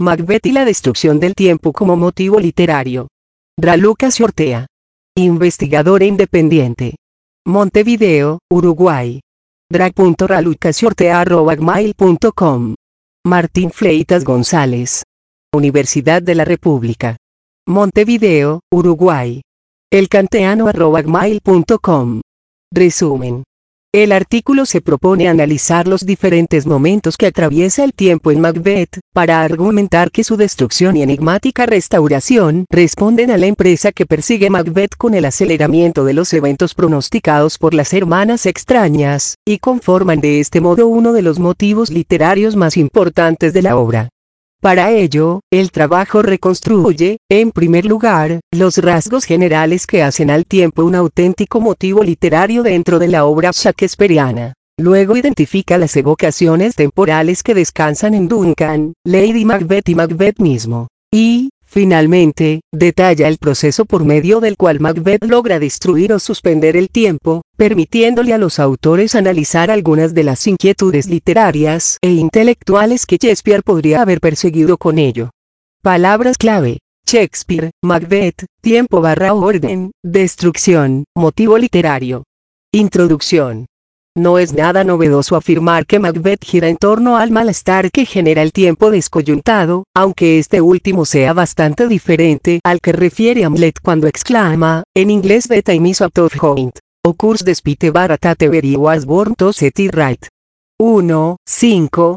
Macbeth y la destrucción del tiempo como motivo literario. Raluca Ortea. Investigadora independiente. Montevideo, Uruguay. drag.ralucasortea@gmail.com. Martín Fleitas González. Universidad de la República. Montevideo, Uruguay. elcanteano@gmail.com. Resumen. El artículo se propone analizar los diferentes momentos que atraviesa el tiempo en Macbeth, para argumentar que su destrucción y enigmática restauración responden a la empresa que persigue Macbeth con el aceleramiento de los eventos pronosticados por las hermanas extrañas, y conforman de este modo uno de los motivos literarios más importantes de la obra. Para ello, el trabajo reconstruye, en primer lugar, los rasgos generales que hacen al tiempo un auténtico motivo literario dentro de la obra shakespeariana. Luego identifica las evocaciones temporales que descansan en Duncan, Lady Macbeth y Macbeth mismo. Y, finalmente, detalla el proceso por medio del cual Macbeth logra destruir o suspender el tiempo, permitiéndole a los autores analizar algunas de las inquietudes literarias e intelectuales que Shakespeare podría haber perseguido con ello. Palabras clave: Shakespeare, Macbeth, tiempo/orden, destrucción, motivo literario. Introducción. No es nada novedoso afirmar que Macbeth gira en torno al malestar que genera el tiempo descoyuntado, aunque este último sea bastante diferente al que refiere Hamlet cuando exclama, en inglés "The time is out of joint", occurs despite baratate very was born to set it right. 1, 5,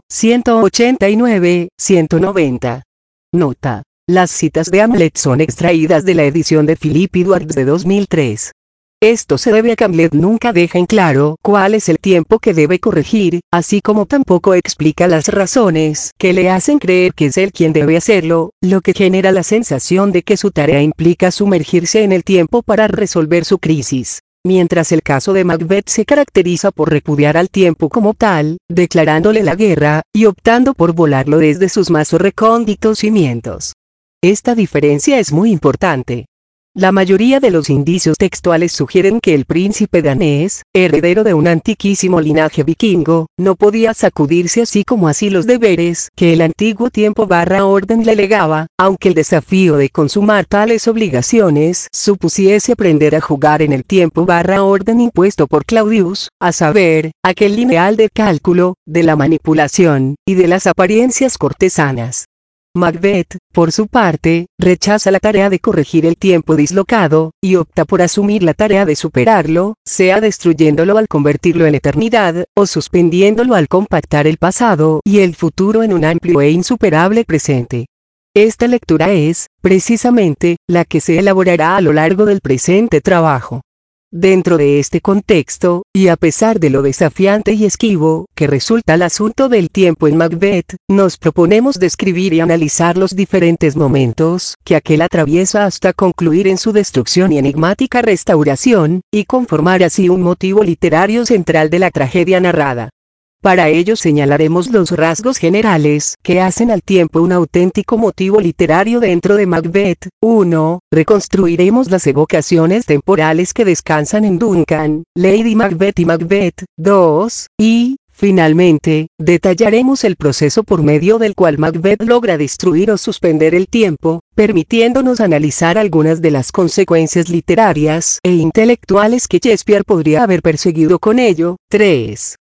189, 190. Nota. Las citas de Hamlet son extraídas de la edición de Philip Edwards de 2003. Esto se debe a que Hamlet nunca deja en claro cuál es el tiempo que debe corregir, así como tampoco explica las razones que le hacen creer que es él quien debe hacerlo, lo que genera la sensación de que su tarea implica sumergirse en el tiempo para resolver su crisis. Mientras el caso de Macbeth se caracteriza por repudiar al tiempo como tal, declarándole la guerra, y optando por volarlo desde sus más recónditos cimientos. Esta diferencia es muy importante. La mayoría de los indicios textuales sugieren que el príncipe danés, heredero de un antiquísimo linaje vikingo, no podía sacudirse así como así los deberes que el antiguo tiempo/orden le legaba, aunque el desafío de consumar tales obligaciones supusiese aprender a jugar en el tiempo/orden impuesto por Claudius, a saber, aquel lineal de cálculo, de la manipulación, y de las apariencias cortesanas. Macbeth, por su parte, rechaza la tarea de corregir el tiempo dislocado, y opta por asumir la tarea de superarlo, sea destruyéndolo al convertirlo en eternidad, o suspendiéndolo al compactar el pasado y el futuro en un amplio e insuperable presente. Esta lectura es, precisamente, la que se elaborará a lo largo del presente trabajo. Dentro de este contexto, y a pesar de lo desafiante y esquivo que resulta el asunto del tiempo en Macbeth, nos proponemos describir y analizar los diferentes momentos que aquel atraviesa hasta concluir en su destrucción y enigmática restauración, y conformar así un motivo literario central de la tragedia narrada. Para ello señalaremos los rasgos generales que hacen al tiempo un auténtico motivo literario dentro de Macbeth. 1. Reconstruiremos las evocaciones temporales que descansan en Duncan, Lady Macbeth y Macbeth. 2. Y, finalmente, detallaremos el proceso por medio del cual Macbeth logra destruir o suspender el tiempo, permitiéndonos analizar algunas de las consecuencias literarias e intelectuales que Shakespeare podría haber perseguido con ello. 3.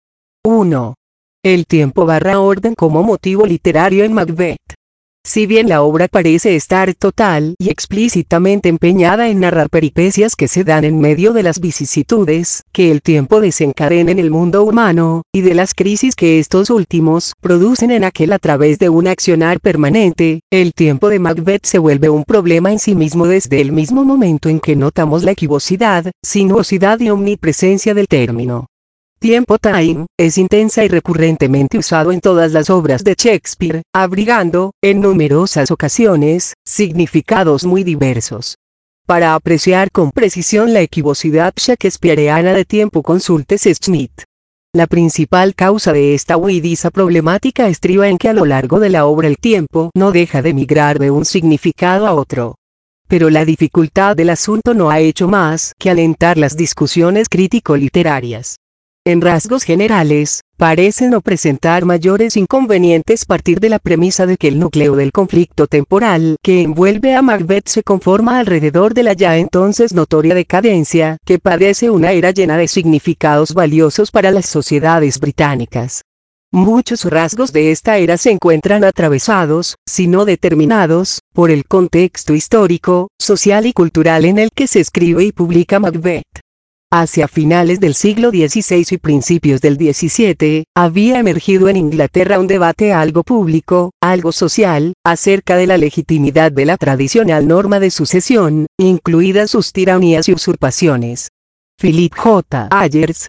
1. El tiempo/orden como motivo literario en Macbeth. Si bien la obra parece estar total y explícitamente empeñada en narrar peripecias que se dan en medio de las vicisitudes que el tiempo desencadena en el mundo humano, y de las crisis que estos últimos producen en aquel a través de un accionar permanente, el tiempo de Macbeth se vuelve un problema en sí mismo desde el mismo momento en que notamos la equivocidad, sinuosidad y omnipresencia del término. Tiempo-time, es intensa y recurrentemente usado en todas las obras de Shakespeare, abrigando, en numerosas ocasiones, significados muy diversos. Para apreciar con precisión la equivocidad shakespeareana de tiempo consultes Smith. La principal causa de esta huidiza problemática estriba en que a lo largo de la obra el tiempo no deja de migrar de un significado a otro. Pero la dificultad del asunto no ha hecho más que alentar las discusiones crítico-literarias. En rasgos generales, parece no presentar mayores inconvenientes partir de la premisa de que el núcleo del conflicto temporal que envuelve a Macbeth se conforma alrededor de la ya entonces notoria decadencia que padece una era llena de significados valiosos para las sociedades británicas. Muchos rasgos de esta era se encuentran atravesados, si no determinados, por el contexto histórico, social y cultural en el que se escribe y publica Macbeth. Hacia finales del siglo XVI y principios del XVII, había emergido en Inglaterra un debate algo público, algo social, acerca de la legitimidad de la tradicional norma de sucesión, incluidas sus tiranías y usurpaciones. Philip J. Ayers,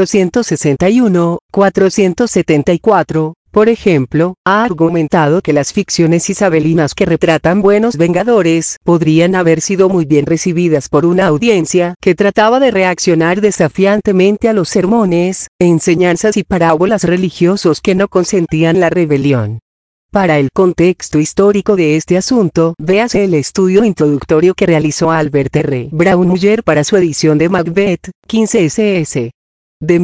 461-474, por ejemplo, ha argumentado que las ficciones isabelinas que retratan buenos vengadores podrían haber sido muy bien recibidas por una audiencia que trataba de reaccionar desafiantemente a los sermones, enseñanzas y parábolas religiosos que no consentían la rebelión. Para el contexto histórico de este asunto, véase el estudio introductorio que realizó Albert R. Braunmuller para su edición de Macbeth, 15 ss. de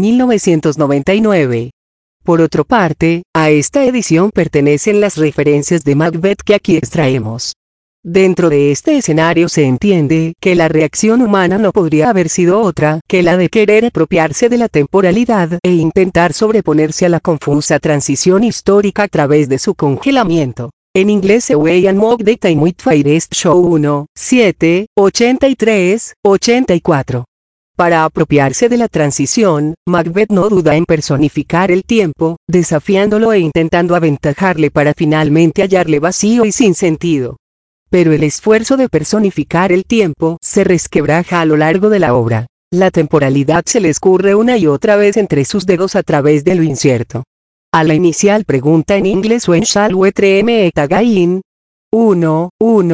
1999. Por otra parte, a esta edición pertenecen las referencias de Macbeth que aquí extraemos. Dentro de este escenario se entiende que la reacción humana no podría haber sido otra que la de querer apropiarse de la temporalidad e intentar sobreponerse a la confusa transición histórica a través de su congelamiento. En inglés A Way and Mock the Time with Firest Show 1, 7, 83, 84. Para apropiarse de la transición, Macbeth no duda en personificar el tiempo, desafiándolo e intentando aventajarle para finalmente hallarle vacío y sin sentido. Pero el esfuerzo de personificar el tiempo se resquebraja a lo largo de la obra. La temporalidad se le escurre una y otra vez entre sus dedos a través de lo incierto. A la inicial pregunta en inglés When shall we meet again? 1,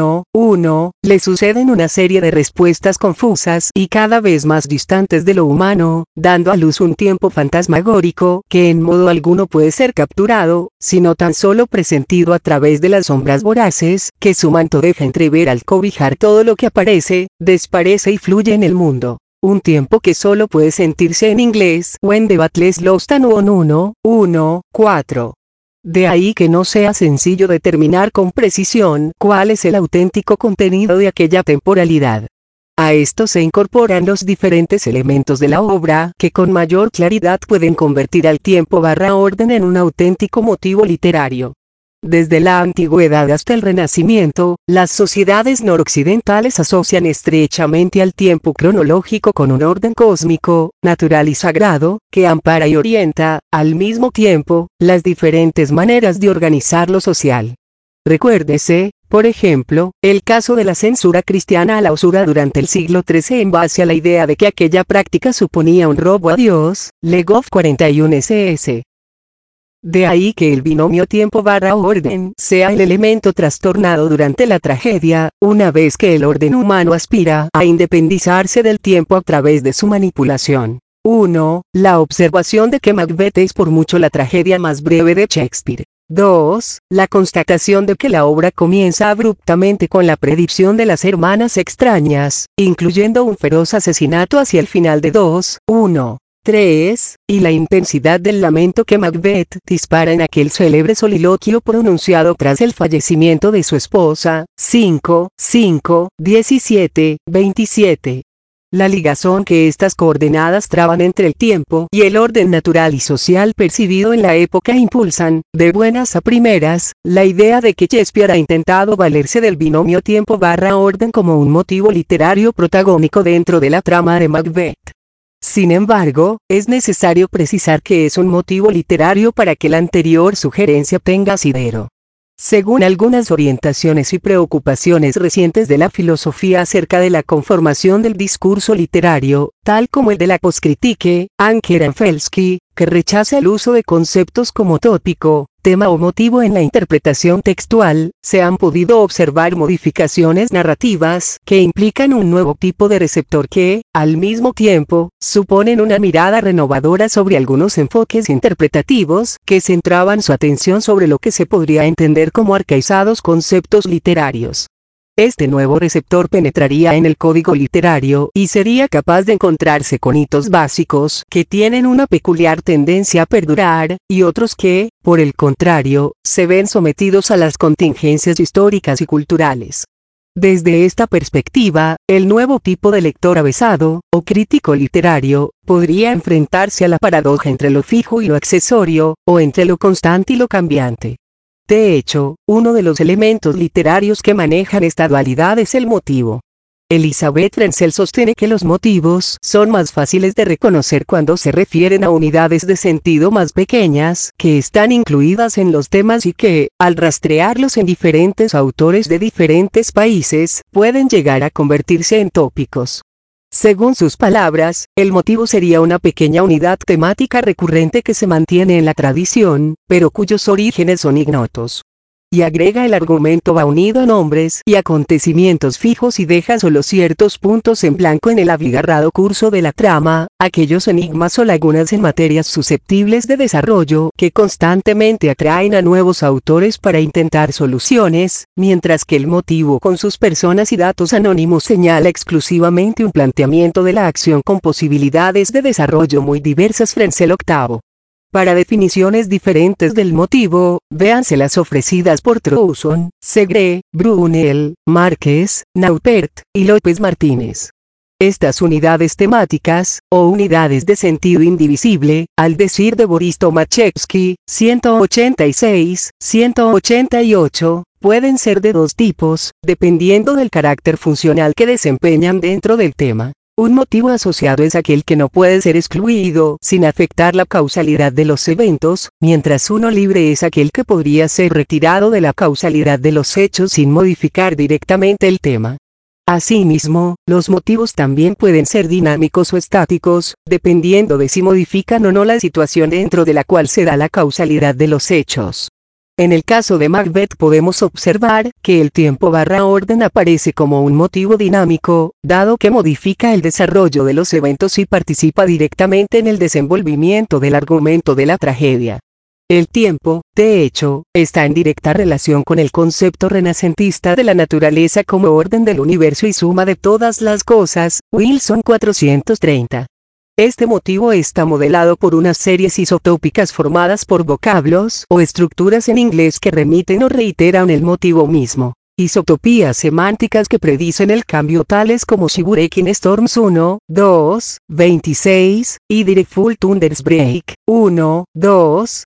le suceden una serie de respuestas confusas y cada vez más distantes de lo humano, dando a luz un tiempo fantasmagórico que en modo alguno puede ser capturado, sino tan solo presentido a través de las sombras voraces que su manto deja entrever al cobijar todo lo que aparece, desparece y fluye en el mundo. Un tiempo que solo puede sentirse en inglés When the battle is lost and won 4. De ahí que no sea sencillo determinar con precisión cuál es el auténtico contenido de aquella temporalidad. A esto se incorporan los diferentes elementos de la obra que con mayor claridad pueden convertir al tiempo/orden en un auténtico motivo literario. Desde la antigüedad hasta el Renacimiento, las sociedades noroccidentales asocian estrechamente al tiempo cronológico con un orden cósmico, natural y sagrado, que ampara y orienta, al mismo tiempo, las diferentes maneras de organizar lo social. Recuérdese, por ejemplo, el caso de la censura cristiana a la usura durante el siglo XIII en base a la idea de que aquella práctica suponía un robo a Dios, Legoff 41 ss. De ahí que el binomio tiempo/orden sea el elemento trastornado durante la tragedia, una vez que el orden humano aspira a independizarse del tiempo a través de su manipulación. 1. La observación de que Macbeth es por mucho la tragedia más breve de Shakespeare. 2. La constatación de que la obra comienza abruptamente con la predicción de las hermanas extrañas, incluyendo un feroz asesinato hacia el final de 2:1. 3. Y la intensidad del lamento que Macbeth dispara en aquel célebre soliloquio pronunciado tras el fallecimiento de su esposa. 5, 17, 27. La ligazón que estas coordenadas traban entre el tiempo y el orden natural y social percibido en la época impulsan, de buenas a primeras, la idea de que Shakespeare ha intentado valerse del binomio tiempo/orden como un motivo literario protagónico dentro de la trama de Macbeth. Sin embargo, es necesario precisar que es un motivo literario para que la anterior sugerencia tenga asidero. Según algunas orientaciones y preocupaciones recientes de la filosofía acerca de la conformación del discurso literario, tal como el de la poscritique, Anker-Felsky, que rechaza el uso de conceptos como tópico, tema o motivo en la interpretación textual, se han podido observar modificaciones narrativas que implican un nuevo tipo de receptor que, al mismo tiempo, suponen una mirada renovadora sobre algunos enfoques interpretativos que centraban su atención sobre lo que se podría entender como arcaizados conceptos literarios. Este nuevo receptor penetraría en el código literario y sería capaz de encontrarse con hitos básicos que tienen una peculiar tendencia a perdurar, y otros que, por el contrario, se ven sometidos a las contingencias históricas y culturales. Desde esta perspectiva, el nuevo tipo de lector avesado, o crítico literario, podría enfrentarse a la paradoja entre lo fijo y lo accesorio, o entre lo constante y lo cambiante. De hecho, uno de los elementos literarios que manejan esta dualidad es el motivo. Elizabeth Frenzel sostiene que los motivos son más fáciles de reconocer cuando se refieren a unidades de sentido más pequeñas que están incluidas en los temas y que, al rastrearlos en diferentes autores de diferentes países, pueden llegar a convertirse en tópicos. Según sus palabras, el motivo sería una pequeña unidad temática recurrente que se mantiene en la tradición, pero cuyos orígenes son ignotos. Y agrega: el argumento va unido a nombres y acontecimientos fijos y deja solo ciertos puntos en blanco en el abigarrado curso de la trama, aquellos enigmas o lagunas en materias susceptibles de desarrollo que constantemente atraen a nuevos autores para intentar soluciones, mientras que el motivo con sus personas y datos anónimos señala exclusivamente un planteamiento de la acción con posibilidades de desarrollo muy diversas. Frenzel octavo. Para definiciones diferentes del motivo, véanse las ofrecidas por Trouson, Segre, Brunel, Márquez, Naupert, y López Martínez. Estas unidades temáticas, o unidades de sentido indivisible, al decir de Boris Tomaszewski, 186-188, pueden ser de dos tipos, dependiendo del carácter funcional que desempeñan dentro del tema. Un motivo asociado es aquel que no puede ser excluido sin afectar la causalidad de los eventos, mientras uno libre es aquel que podría ser retirado de la causalidad de los hechos sin modificar directamente el tema. Asimismo, los motivos también pueden ser dinámicos o estáticos, dependiendo de si modifican o no la situación dentro de la cual se da la causalidad de los hechos. En el caso de Macbeth podemos observar que el tiempo/orden aparece como un motivo dinámico, dado que modifica el desarrollo de los eventos y participa directamente en el desenvolvimiento del argumento de la tragedia. El tiempo, de hecho, está en directa relación con el concepto renacentista de la naturaleza como orden del universo y suma de todas las cosas, Wilson 430. Este motivo está modelado por unas series isotópicas formadas por vocablos o estructuras en inglés que remiten o reiteran el motivo mismo. Isotopías semánticas que predicen el cambio, tales como Shibboleth Storms 1, 2, 26, y Direful Thundersbreak 1, 2,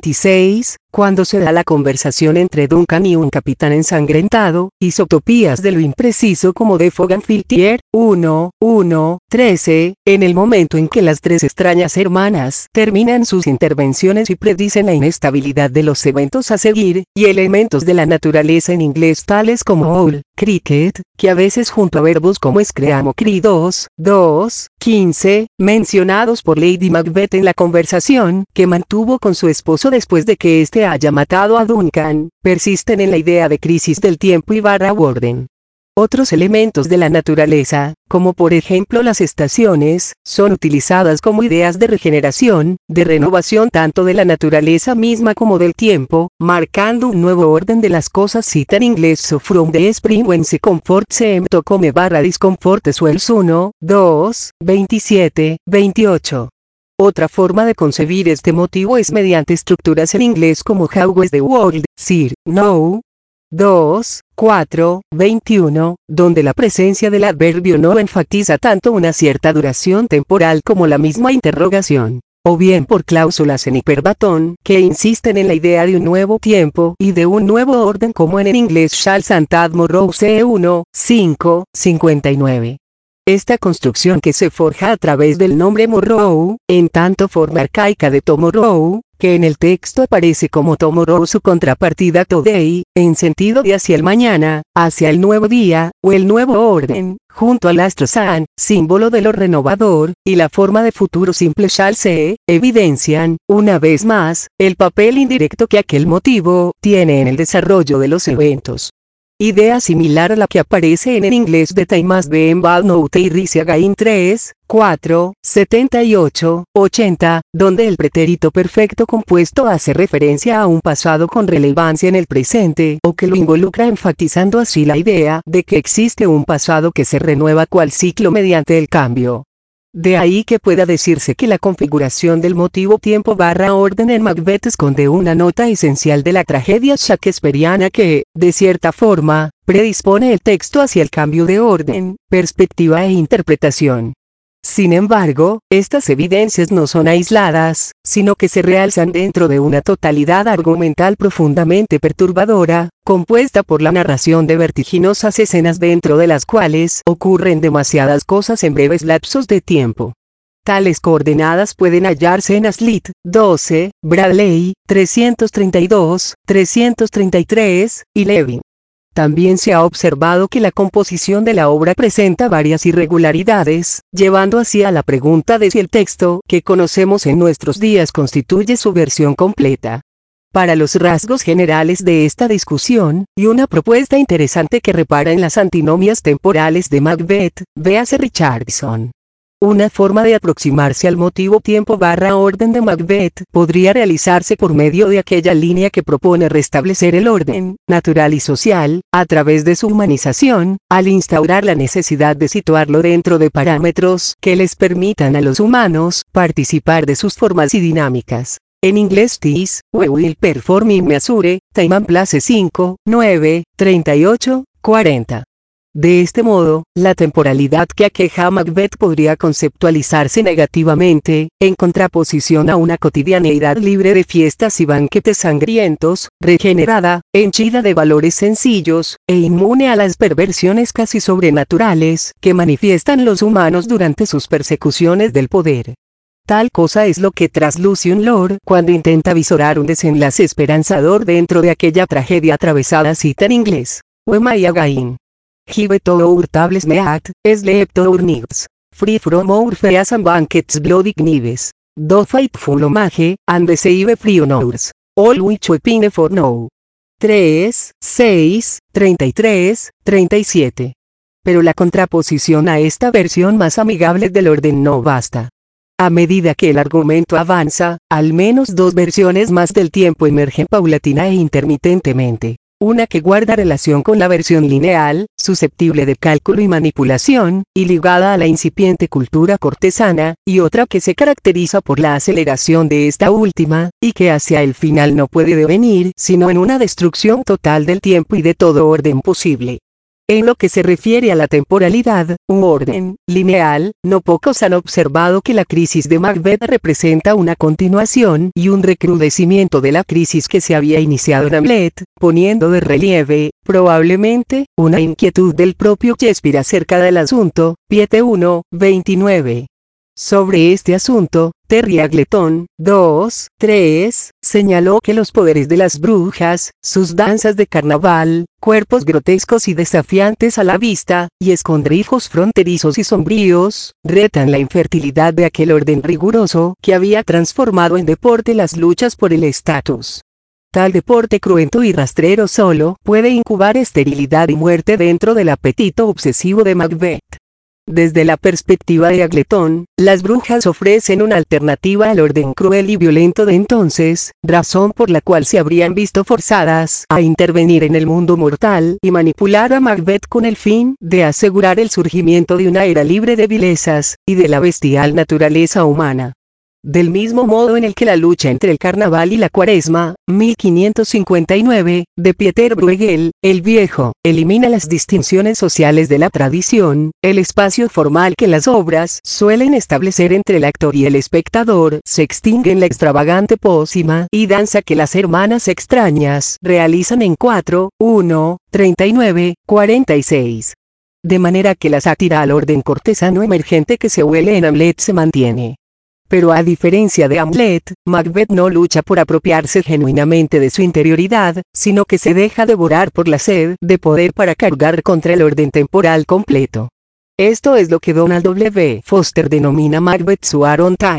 26, cuando se da la conversación entre Duncan y un capitán ensangrentado. Isotopías de lo impreciso como de Fog and Filtier 1, 1, 13, en el momento en que las tres extrañas hermanas terminan sus intervenciones y predicen la inestabilidad de los eventos a seguir, y elementos de la naturaleza en inglés tales como owl, cricket, que a veces junto a verbos como scream o cry 2, 2, 15, mencionados por Lady Macbeth en la conversación que mantuvo con su esposo después de que éste haya matado a Duncan, persisten en la idea de crisis del tiempo y orden. Otros elementos de la naturaleza, como por ejemplo las estaciones, son utilizadas como ideas de regeneración, de renovación tanto de la naturaleza misma como del tiempo, marcando un nuevo orden de las cosas. Cita en inglés: So from the spring when se comfort seem to come discomfort swells 1, 2, 27, 28. Otra forma de concebir este motivo es mediante estructuras en inglés como How was the world, Sir, No, 2, 4, 21, donde la presencia del adverbio no enfatiza tanto una cierta duración temporal como la misma interrogación, o bien por cláusulas en hiperbatón que insisten en la idea de un nuevo tiempo y de un nuevo orden, como en el inglés Shall Santa Morrow C1, 5, 59. Esta construcción, que se forja a través del nombre Morrow, en tanto forma arcaica de tomorrow, que en el texto aparece como tomorrow, su contrapartida today, en sentido de hacia el mañana, hacia el nuevo día, o el nuevo orden, junto al astro sun, símbolo de lo renovador, y la forma de futuro simple shall se, evidencian, una vez más, el papel indirecto que aquel motivo tiene en el desarrollo de los eventos. Idea similar a la que aparece en el inglés de Time Must Be Bad Note y Rise Again 3, 4, 78, 80, donde el pretérito perfecto compuesto hace referencia a un pasado con relevancia en el presente o que lo involucra, enfatizando así la idea de que existe un pasado que se renueva cual ciclo mediante el cambio. De ahí que pueda decirse que la configuración del motivo tiempo/orden en Macbeth esconde una nota esencial de la tragedia shakespeariana que, de cierta forma, predispone el texto hacia el cambio de orden, perspectiva e interpretación. Sin embargo, estas evidencias no son aisladas, sino que se realzan dentro de una totalidad argumental profundamente perturbadora, compuesta por la narración de vertiginosas escenas dentro de las cuales ocurren demasiadas cosas en breves lapsos de tiempo. Tales coordenadas pueden hallarse en Hazlitt, 12, Bradley, 332, 333, y Levin. También se ha observado que la composición de la obra presenta varias irregularidades, llevando así a la pregunta de si el texto que conocemos en nuestros días constituye su versión completa. Para los rasgos generales de esta discusión, y una propuesta interesante que repara en las antinomias temporales de Macbeth, véase Richardson. Una forma de aproximarse al motivo tiempo/orden de Macbeth podría realizarse por medio de aquella línea que propone restablecer el orden, natural y social, a través de su humanización, al instaurar la necesidad de situarlo dentro de parámetros que les permitan a los humanos participar de sus formas y dinámicas. En inglés This, we will perform in measure, time and place 5, 9, 38, 40. De este modo, la temporalidad que aqueja a Macbeth podría conceptualizarse negativamente, en contraposición a una cotidianeidad libre de fiestas y banquetes sangrientos, regenerada, henchida de valores sencillos, e inmune a las perversiones casi sobrenaturales que manifiestan los humanos durante sus persecuciones del poder. Tal cosa es lo que trasluce un lord cuando intenta visorar un desenlace esperanzador dentro de aquella tragedia atravesada cita en inglés. When my again. Give to our tables meat, sleep to our knees. Free from our fears and banquets bloody knives. Do faithful homage, and deceive free honors. All which we pine for now. 3, 6, 33, 37. Pero la contraposición a esta versión más amigable del orden no basta. A medida que el argumento avanza, al menos dos versiones más del tiempo emergen paulatina e intermitentemente. Una que guarda relación con la versión lineal, susceptible de cálculo y manipulación, y ligada a la incipiente cultura cortesana, y otra que se caracteriza por la aceleración de esta última, y que hacia el final no puede devenir sino en una destrucción total del tiempo y de todo orden posible. En lo que se refiere a la temporalidad, un orden lineal, no pocos han observado que la crisis de Macbeth representa una continuación y un recrudecimiento de la crisis que se había iniciado en Hamlet, poniendo de relieve, probablemente, una inquietud del propio Shakespeare acerca del asunto, Piete 1, 29. Sobre este asunto, Terry Eagleton, 2, 3, señaló que los poderes de las brujas, sus danzas de carnaval, cuerpos grotescos y desafiantes a la vista, y escondrijos fronterizos y sombríos, retan la infertilidad de aquel orden riguroso que había transformado en deporte las luchas por el estatus. Tal deporte cruento y rastrero solo puede incubar esterilidad y muerte dentro del apetito obsesivo de Macbeth. Desde la perspectiva de Eagleton, las brujas ofrecen una alternativa al orden cruel y violento de entonces, razón por la cual se habrían visto forzadas a intervenir en el mundo mortal y manipular a Macbeth con el fin de asegurar el surgimiento de una era libre de vilezas y de la bestial naturaleza humana. Del mismo modo en el que la lucha entre el carnaval y la cuaresma, 1559, de Pieter Bruegel, el Viejo, elimina las distinciones sociales de la tradición, el espacio formal que las obras suelen establecer entre el actor y el espectador se extingue en la extravagante pócima y danza que las hermanas extrañas realizan en 4, 1, 39, 46. De manera que la sátira al orden cortesano emergente que se huele en Hamlet se mantiene. Pero a diferencia de Hamlet, Macbeth no lucha por apropiarse genuinamente de su interioridad, sino que se deja devorar por la sed de poder para cargar contra el orden temporal completo. Esto es lo que Donald W. Foster denomina Macbeth War on Time.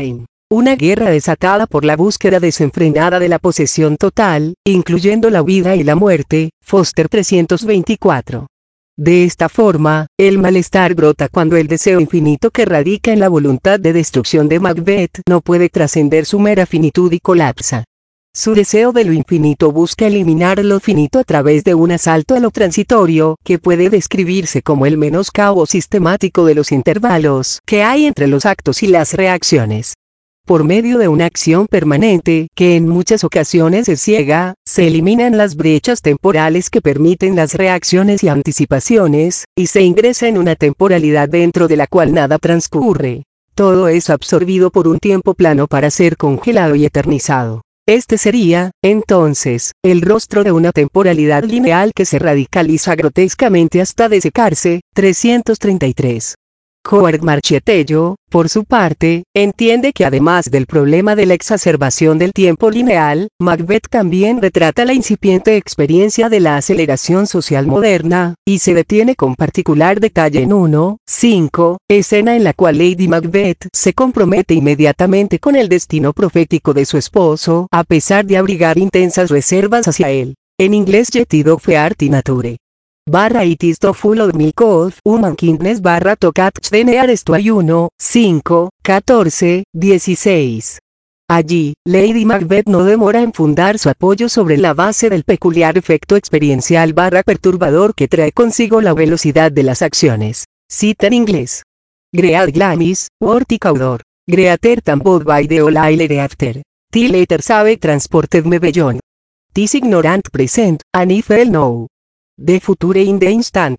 Una guerra desatada por la búsqueda desenfrenada de la posesión total, incluyendo la vida y la muerte, Foster 324. De esta forma, el malestar brota cuando el deseo infinito que radica en la voluntad de destrucción de Macbeth no puede trascender su mera finitud y colapsa. Su deseo de lo infinito busca eliminar lo finito a través de un asalto a lo transitorio, que puede describirse como el menoscabo sistemático de los intervalos que hay entre los actos y las reacciones. Por medio de una acción permanente, que en muchas ocasiones es ciega, se eliminan las brechas temporales que permiten las reacciones y anticipaciones, y se ingresa en una temporalidad dentro de la cual nada transcurre. Todo es absorbido por un tiempo plano para ser congelado y eternizado. Este sería, entonces, el rostro de una temporalidad lineal que se radicaliza grotescamente hasta desecarse. 333. Howard Marchiatello, por su parte, entiende que además del problema de la exacerbación del tiempo lineal, Macbeth también retrata la incipiente experiencia de la aceleración social moderna, y se detiene con particular detalle en 1:5, escena en la cual Lady Macbeth se compromete inmediatamente con el destino profético de su esposo, a pesar de abrigar intensas reservas hacia él. En inglés Yet of Fear Nature. It is to full of milk of human kindness to catch the nearest to 1:5, 14, 16. Allí, Lady Macbeth no demora en fundar su apoyo sobre la base del peculiar efecto experiencial perturbador que trae consigo la velocidad de las acciones. Cita en inglés. Great glamis, horticaudor. Greater than both by the all after. Till later sabe transported me beyond. Tis ignorant present, and if el know. The future in the instant.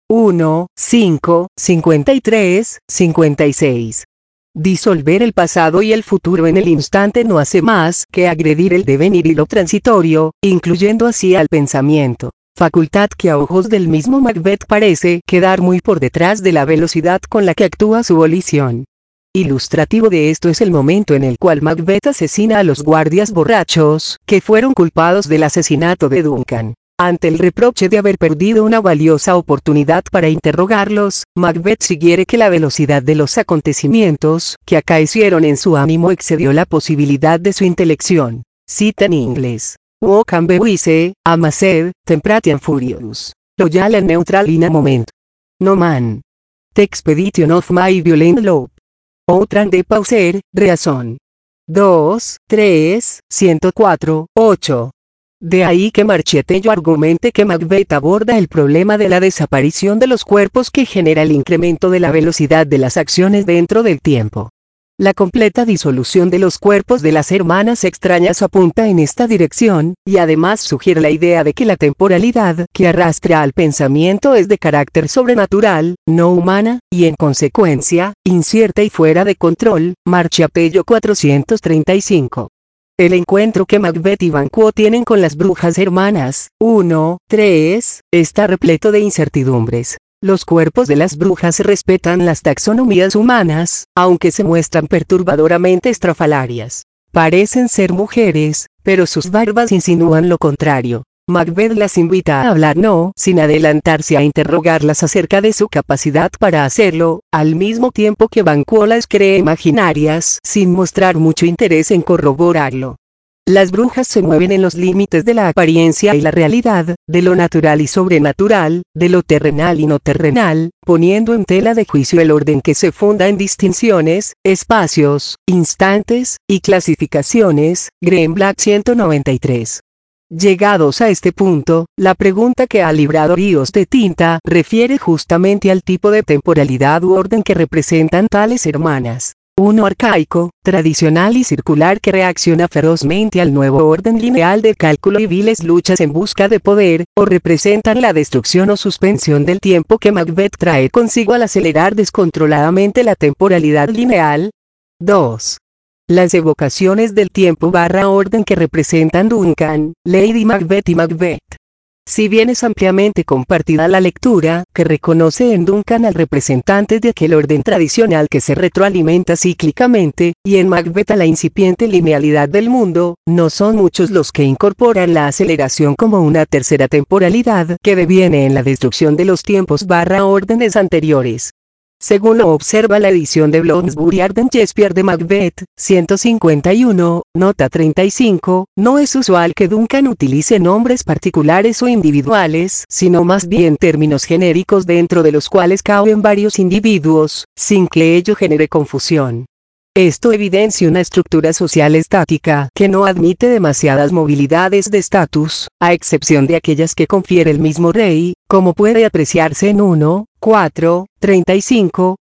1:5, 53, 56. Disolver el pasado y el futuro en el instante no hace más que agredir el devenir y lo transitorio, incluyendo así al pensamiento, facultad que a ojos del mismo Macbeth parece quedar muy por detrás de la velocidad con la que actúa su volición. Ilustrativo de esto es el momento en el cual Macbeth asesina a los guardias borrachos, que fueron culpados del asesinato de Duncan. Ante el reproche de haber perdido una valiosa oportunidad para interrogarlos, Macbeth sugiere que la velocidad de los acontecimientos que acaecieron en su ánimo excedió la posibilidad de su intelección. Cita en inglés. Who can be wise, amazed, temperate and furious. Loyal and neutral in a moment. No man. The expedition of my violent love. Outran the pauser, reason. 2, 3, 104, 8. De ahí que Marchiatello argumente que Macbeth aborda el problema de la desaparición de los cuerpos que genera el incremento de la velocidad de las acciones dentro del tiempo. La completa disolución de los cuerpos de las hermanas extrañas apunta en esta dirección, y además sugiere la idea de que la temporalidad que arrastra al pensamiento es de carácter sobrenatural, no humana, y en consecuencia, incierta y fuera de control. Marchiatello 435. El encuentro que Macbeth y Banquo tienen con las brujas hermanas, 1:3, está repleto de incertidumbres. Los cuerpos de las brujas respetan las taxonomías humanas, aunque se muestran perturbadoramente estrafalarias. Parecen ser mujeres, pero sus barbas insinúan lo contrario. Macbeth las invita a hablar sin adelantarse a interrogarlas acerca de su capacidad para hacerlo, al mismo tiempo que Banquo las cree imaginarias sin mostrar mucho interés en corroborarlo. Las brujas se mueven en los límites de la apariencia y la realidad, de lo natural y sobrenatural, de lo terrenal y no terrenal, poniendo en tela de juicio el orden que se funda en distinciones, espacios, instantes, y clasificaciones. Green Black 193. Llegados a este punto, la pregunta que ha librado ríos de tinta refiere justamente al tipo de temporalidad u orden que representan tales hermanas. Uno arcaico, tradicional y circular que reacciona ferozmente al nuevo orden lineal de cálculo y viles luchas en busca de poder, o representan la destrucción o suspensión del tiempo que Macbeth trae consigo al acelerar descontroladamente la temporalidad lineal. 2. Las evocaciones del tiempo orden que representan Duncan, Lady Macbeth y Macbeth. Si bien es ampliamente compartida la lectura, que reconoce en Duncan al representante de aquel orden tradicional que se retroalimenta cíclicamente, y en Macbeth a la incipiente linealidad del mundo, no son muchos los que incorporan la aceleración como una tercera temporalidad que deviene en la destrucción de los tiempos órdenes anteriores. Según lo observa la edición de Bloomsbury Arden Shakespeare de Macbeth, 151, nota 35, no es usual que Duncan utilice nombres particulares o individuales, sino más bien términos genéricos dentro de los cuales caben varios individuos, sin que ello genere confusión. Esto evidencia una estructura social estática que no admite demasiadas movilidades de estatus, a excepción de aquellas que confiere el mismo rey, como puede apreciarse en 1, 4, 35,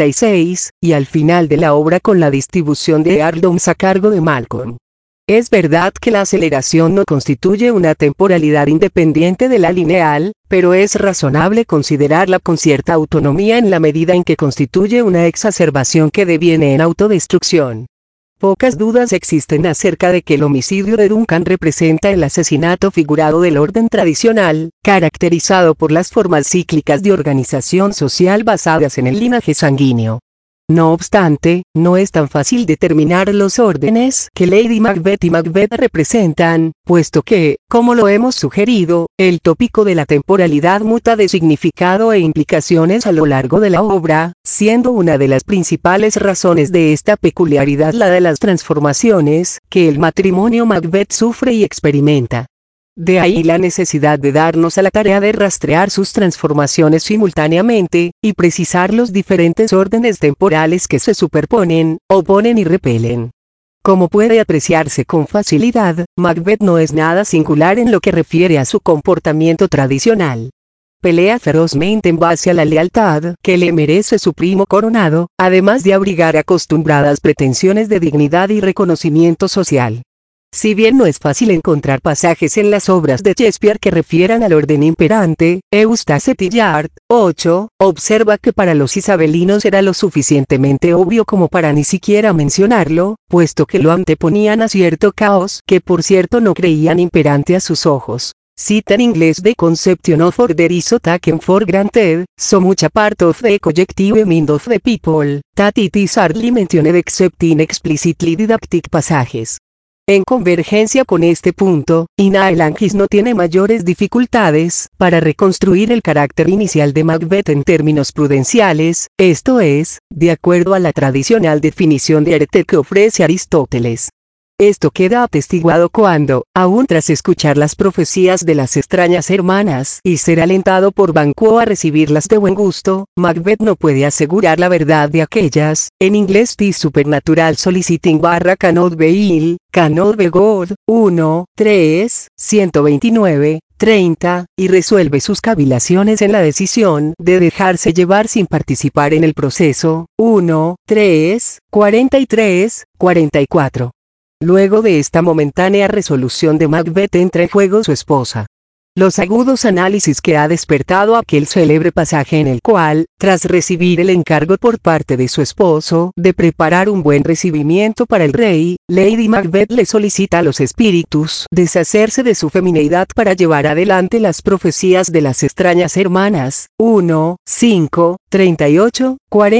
36, y al final de la obra con la distribución de earldoms a cargo de Malcolm. Es verdad que la aceleración no constituye una temporalidad independiente de la lineal, pero es razonable considerarla con cierta autonomía en la medida en que constituye una exacerbación que deviene en autodestrucción. Pocas dudas existen acerca de que el homicidio de Duncan representa el asesinato figurado del orden tradicional, caracterizado por las formas cíclicas de organización social basadas en el linaje sanguíneo. No obstante, no es tan fácil determinar los órdenes que Lady Macbeth y Macbeth representan, puesto que, como lo hemos sugerido, el tópico de la temporalidad muta de significado e implicaciones a lo largo de la obra, siendo una de las principales razones de esta peculiaridad la de las transformaciones que el matrimonio Macbeth sufre y experimenta. De ahí la necesidad de darnos a la tarea de rastrear sus transformaciones simultáneamente, y precisar los diferentes órdenes temporales que se superponen, oponen y repelen. Como puede apreciarse con facilidad, Macbeth no es nada singular en lo que refiere a su comportamiento tradicional. Pelea ferozmente en base a la lealtad que le merece su primo coronado, además de abrigar acostumbradas pretensiones de dignidad y reconocimiento social. Si bien no es fácil encontrar pasajes en las obras de Shakespeare que refieran al orden imperante, Eustace Tillard, 8, observa que para los isabelinos era lo suficientemente obvio como para ni siquiera mencionarlo, puesto que lo anteponían a cierto caos que por cierto no creían imperante a sus ojos. Cita en inglés The conception of order is so taken for granted, so much a part of the collective mind of the people, that it is hardly mentioned except in explicitly didactic passages. En convergencia con este punto, Ina Langis no tiene mayores dificultades para reconstruir el carácter inicial de Macbeth en términos prudenciales, esto es, de acuerdo a la tradicional definición de Arete que ofrece Aristóteles. Esto queda atestiguado cuando, aún tras escuchar las profecías de las extrañas hermanas y ser alentado por Banquo a recibirlas de buen gusto, Macbeth no puede asegurar la verdad de aquellas, en inglés the supernatural soliciting cannot be ill, cannot be good, 1, 3, 129, 30, y resuelve sus cavilaciones en la decisión de dejarse llevar sin participar en el proceso, 1, 3, 43, 44. Luego de esta momentánea resolución de Macbeth entra en juego su esposa. Los agudos análisis que ha despertado aquel célebre pasaje en el cual, tras recibir el encargo por parte de su esposo de preparar un buen recibimiento para el rey, Lady Macbeth le solicita a los espíritus deshacerse de su femineidad para llevar adelante las profecías de las extrañas hermanas, 1, 5, 38,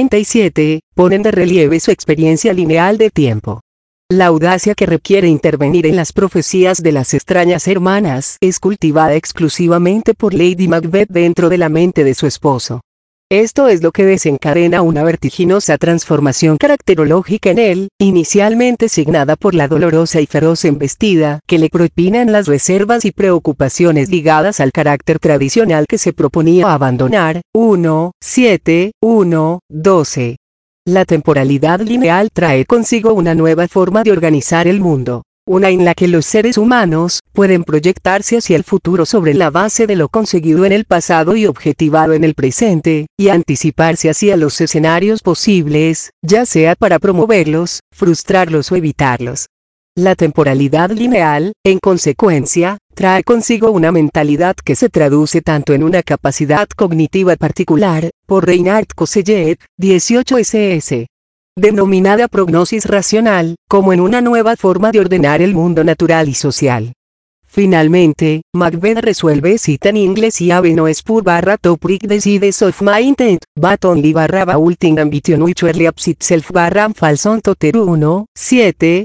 47, ponen de relieve su experiencia lineal de tiempo. La audacia que requiere intervenir en las profecías de las extrañas hermanas es cultivada exclusivamente por Lady Macbeth dentro de la mente de su esposo. Esto es lo que desencadena una vertiginosa transformación caracterológica en él, inicialmente signada por la dolorosa y feroz embestida que le propinan las reservas y preocupaciones ligadas al carácter tradicional que se proponía abandonar, 1, 7, 1, 12. La temporalidad lineal trae consigo una nueva forma de organizar el mundo, una en la que los seres humanos pueden proyectarse hacia el futuro sobre la base de lo conseguido en el pasado y objetivado en el presente, y anticiparse hacia los escenarios posibles, ya sea para promoverlos, frustrarlos o evitarlos. La temporalidad lineal, en consecuencia, trae consigo una mentalidad que se traduce tanto en una capacidad cognitiva particular, por Reinhard Koselleck, 18 ss. Denominada prognosis racional, como en una nueva forma de ordenar el mundo natural y social. Finalmente, Macbeth resuelve cita en inglés y ave no es pur topic decides of my intent, but only vaulting ambition which early ups itself falson toter 1, 7,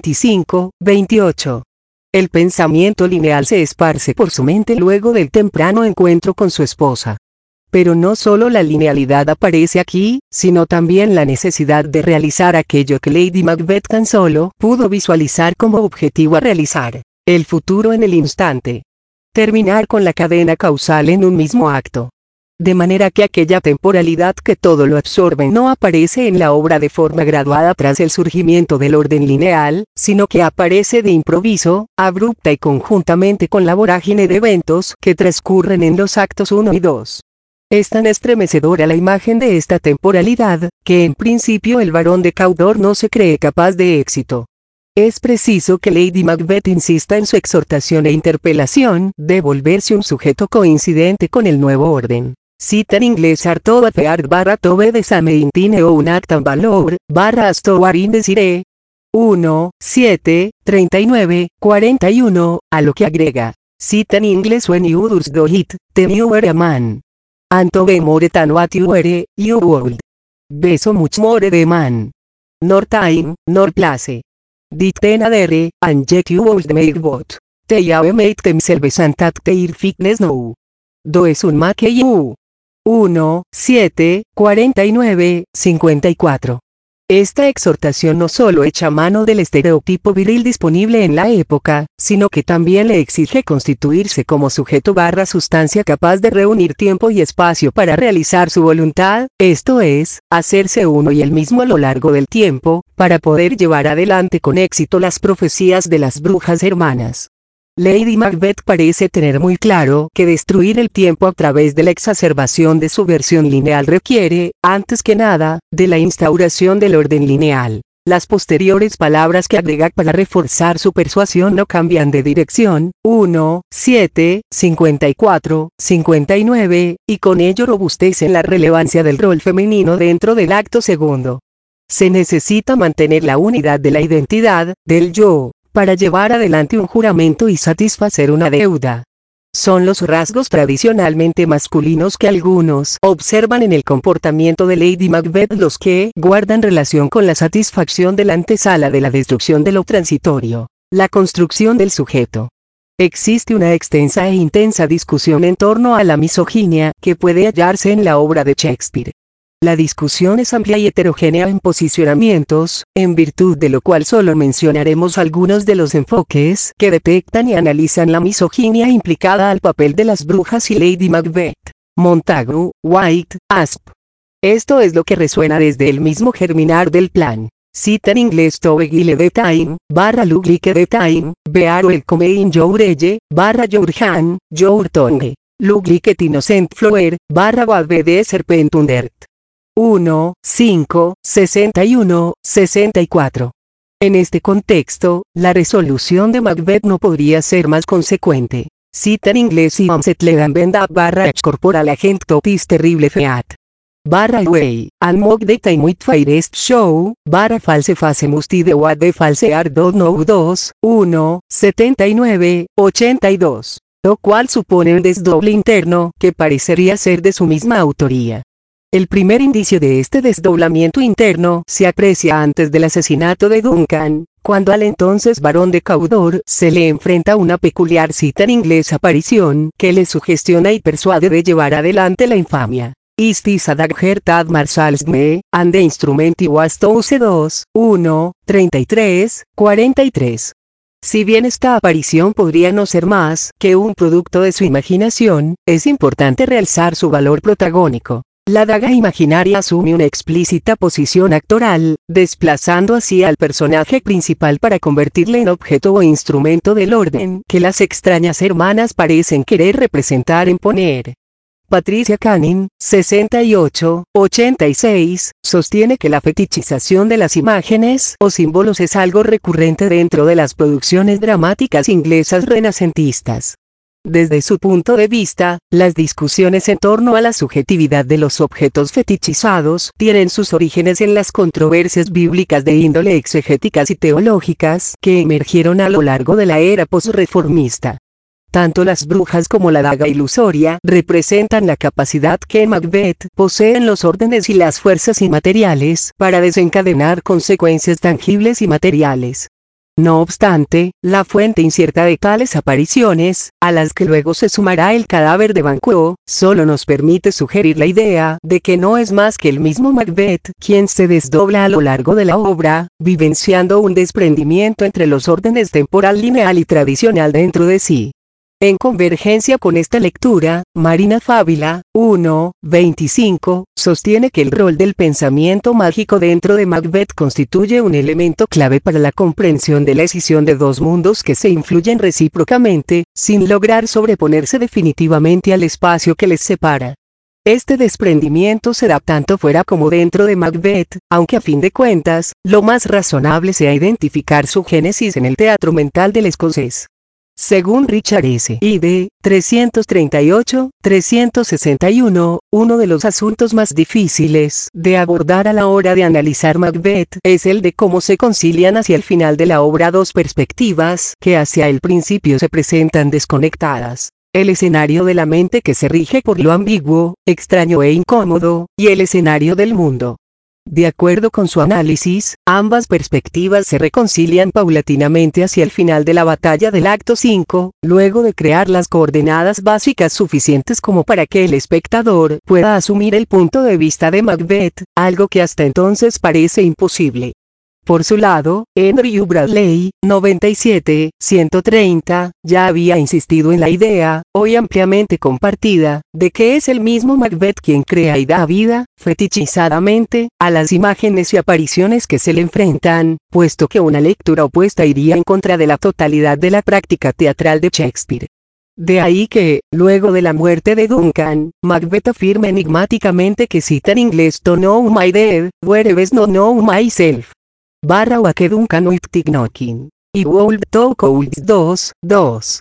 25, 28. El pensamiento lineal se esparce por su mente luego del temprano encuentro con su esposa. Pero no solo la linealidad aparece aquí, sino también la necesidad de realizar aquello que Lady Macbeth tan solo pudo visualizar como objetivo a realizar, el futuro en el instante. Terminar con la cadena causal en un mismo acto. De manera que aquella temporalidad que todo lo absorbe no aparece en la obra de forma graduada tras el surgimiento del orden lineal, sino que aparece de improviso, abrupta y conjuntamente con la vorágine de eventos que transcurren en los actos 1 y 2. Es tan estremecedora la imagen de esta temporalidad, que en principio el barón de Cawdor no se cree capaz de éxito. Es preciso que Lady Macbeth insista en su exhortación e interpelación de volverse un sujeto coincidente con el nuevo orden. Cita en inglés Artoa Feard barra Tobe de Sameintine o un actan valor, barra Astowarin Desire. 1, 7, 39, 41, a lo que agrega. Cita en inglés When you do it, then you were a man. Antobe more than what you were, you would. Beso much more de man. Nor time, nor place. Dit ten adere, and yet you would make what. They have made themselves and that their fitness now. Do es un make you. 1, 7, 49, 54. Esta exhortación no solo echa mano del estereotipo viril disponible en la época, sino que también le exige constituirse como sujeto barra sustancia capaz de reunir tiempo y espacio para realizar su voluntad, esto es, hacerse uno y el mismo a lo largo del tiempo, para poder llevar adelante con éxito las profecías de las brujas hermanas. Lady Macbeth parece tener muy claro que destruir el tiempo a través de la exacerbación de su versión lineal requiere, antes que nada, de la instauración del orden lineal. Las posteriores palabras que agrega para reforzar su persuasión no cambian de dirección, 1, 7, 54, 59, y con ello robustecen la relevancia del rol femenino dentro del acto segundo. Se necesita mantener la unidad de la identidad, del yo, para llevar adelante un juramento y satisfacer una deuda. Son los rasgos tradicionalmente masculinos que algunos observan en el comportamiento de Lady Macbeth los que guardan relación con la satisfacción de la antesala de la destrucción de lo transitorio, la construcción del sujeto. Existe una extensa e intensa discusión en torno a la misoginia que puede hallarse en la obra de Shakespeare. La discusión es amplia y heterogénea en posicionamientos, en virtud de lo cual solo mencionaremos algunos de los enfoques que detectan y analizan la misoginia implicada al papel de las brujas y Lady Macbeth. Montagu, White, Asp. Esto es lo que resuena desde el mismo germinar del plan. Cita en inglés Tobegile de Time, barra Luglike de Time, Bearo el Comein Jourelle, barra Jourhan, Jourtonge, Luglike Innocent Flower, barra Wadbe de Serpentundert. 1, 5, 61, 64. En este contexto, la resolución de Macbeth no podría ser más consecuente. Cita en inglés y Setledan Benda barra Corporal Agent Topis Terrible Feat. Barra Way, and Mog de Time with Firest Show, barra False Face Musti de What de False Ardot No 2, 1, 79, 82. Lo cual supone un desdoble interno que parecería ser de su misma autoría. El primer indicio de este desdoblamiento interno se aprecia antes del asesinato de Duncan, cuando al entonces barón de Cawdor se le enfrenta una peculiar cita en inglés aparición que le sugestiona y persuade de llevar adelante la infamia. Istis adagher tad marsalsme, and the instrumenti was touse 2, 1, 33, 43. Si bien esta aparición podría no ser más que un producto de su imaginación, es importante realzar su valor protagónico. La daga imaginaria asume una explícita posición actoral, desplazando así al personaje principal para convertirle en objeto o instrumento del orden que las extrañas hermanas parecen querer representar en poner. Patricia Canning, 68, 86, sostiene que la fetichización de las imágenes o símbolos es algo recurrente dentro de las producciones dramáticas inglesas renacentistas. Desde su punto de vista, las discusiones en torno a la subjetividad de los objetos fetichizados tienen sus orígenes en las controversias bíblicas de índole exegéticas y teológicas que emergieron a lo largo de la era posreformista. Tanto las brujas como la daga ilusoria representan la capacidad que Macbeth posee en los órdenes y las fuerzas inmateriales para desencadenar consecuencias tangibles y materiales. No obstante, la fuente incierta de tales apariciones, a las que luego se sumará el cadáver de Banquo, solo nos permite sugerir la idea de que no es más que el mismo Macbeth quien se desdobla a lo largo de la obra, vivenciando un desprendimiento entre los órdenes temporal lineal y tradicional dentro de sí. En convergencia con esta lectura, Marina Fábila, 1:25, sostiene que el rol del pensamiento mágico dentro de Macbeth constituye un elemento clave para la comprensión de la escisión de dos mundos que se influyen recíprocamente, sin lograr sobreponerse definitivamente al espacio que les separa. Este desprendimiento se da tanto fuera como dentro de Macbeth, aunque a fin de cuentas, lo más razonable sea identificar su génesis en el teatro mental del escocés. Según Richard S. Ide, 338-361, uno de los asuntos más difíciles de abordar a la hora de analizar Macbeth es el de cómo se concilian hacia el final de la obra dos perspectivas que hacia el principio se presentan desconectadas. El escenario de la mente que se rige por lo ambiguo, extraño e incómodo, y el escenario del mundo. De acuerdo con su análisis, ambas perspectivas se reconcilian paulatinamente hacia el final de la batalla del acto 5, luego de crear las coordenadas básicas suficientes como para que el espectador pueda asumir el punto de vista de Macbeth, algo que hasta entonces parece imposible. Por su lado, Andrew Bradley, 97-130, ya había insistido en la idea, hoy ampliamente compartida, de que es el mismo Macbeth quien crea y da vida, fetichizadamente, a las imágenes y apariciones que se le enfrentan, puesto que una lectura opuesta iría en contra de la totalidad de la práctica teatral de Shakespeare. De ahí que, luego de la muerte de Duncan, Macbeth afirma enigmáticamente que cita en inglés "To know my dead, where best not know myself". Barra o a que Duncan Whittig knocking. Y World to Colds 2.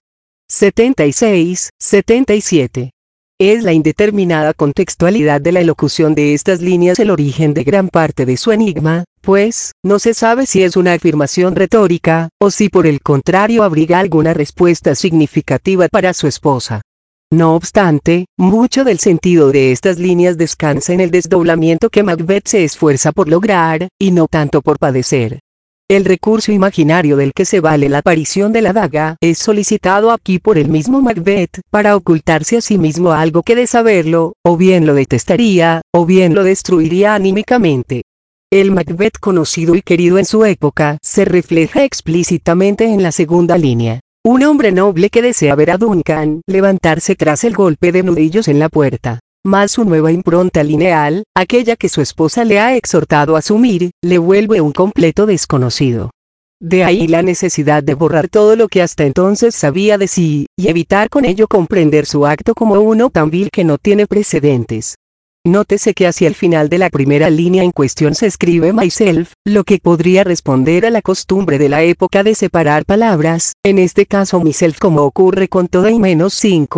76-77. Es la indeterminada contextualidad de la elocución de estas líneas el origen de gran parte de su enigma, pues, no se sabe si es una afirmación retórica, o si por el contrario abriga alguna respuesta significativa para su esposa. No obstante, mucho del sentido de estas líneas descansa en el desdoblamiento que Macbeth se esfuerza por lograr, y no tanto por padecer. El recurso imaginario del que se vale la aparición de la daga es solicitado aquí por el mismo Macbeth para ocultarse a sí mismo algo que de saberlo, o bien lo detestaría, o bien lo destruiría anímicamente. El Macbeth conocido y querido en su época se refleja explícitamente en la segunda línea. Un hombre noble que desea ver a Duncan levantarse tras el golpe de nudillos en la puerta. Mas su nueva impronta lineal, aquella que su esposa le ha exhortado a asumir, le vuelve un completo desconocido. De ahí la necesidad de borrar todo lo que hasta entonces sabía de sí, y evitar con ello comprender su acto como uno tan vil que no tiene precedentes. Nótese que hacia el final de la primera línea en cuestión se escribe myself, lo que podría responder a la costumbre de la época de separar palabras, en este caso myself como ocurre con toda y menos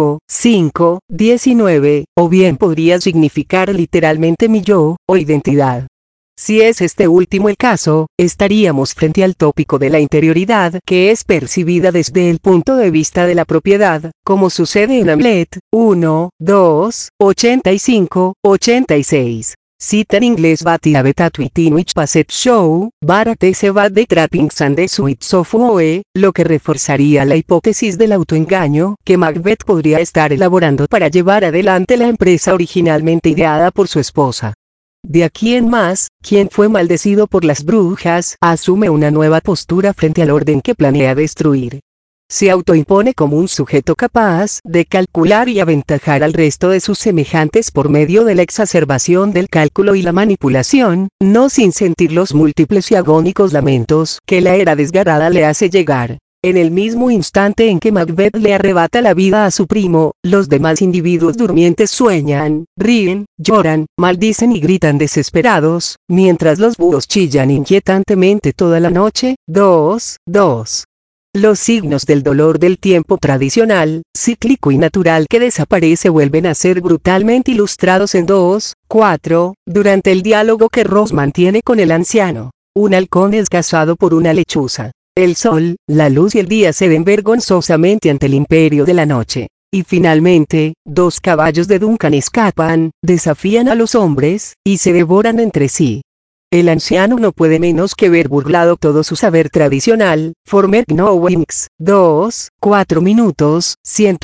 19, o bien podría significar literalmente mi yo, o identidad. Si es este último el caso, estaríamos frente al tópico de la interioridad que es percibida desde el punto de vista de la propiedad, como sucede en Hamlet, 85-86. Cita en inglés Batty Habitat within which passed show, baratese bad the trappings and the sweets of woe, lo que reforzaría la hipótesis del autoengaño que Macbeth podría estar elaborando para llevar adelante la empresa originalmente ideada por su esposa. De aquí en más, quien fue maldecido por las brujas asume una nueva postura frente al orden que planea destruir. Se autoimpone como un sujeto capaz de calcular y aventajar al resto de sus semejantes por medio de la exacerbación del cálculo y la manipulación, no sin sentir los múltiples y agónicos lamentos que la era desgarrada le hace llegar. En el mismo instante en que Macbeth le arrebata la vida a su primo, los demás individuos durmientes sueñan, ríen, lloran, maldicen y gritan desesperados, mientras los búhos chillan inquietantemente toda la noche. 2. Los signos del dolor del tiempo tradicional, cíclico y natural que desaparece vuelven a ser brutalmente ilustrados en 2:4, durante el diálogo que Ross mantiene con el anciano. Un halcón es cazado por una lechuza. El sol, la luz y el día ceden vergonzosamente ante el imperio de la noche. Y finalmente, dos caballos de Duncan escapan, desafían a los hombres, y se devoran entre sí. El anciano no puede menos que ver burlado todo su saber tradicional, former knowings, 2, 4 minutos,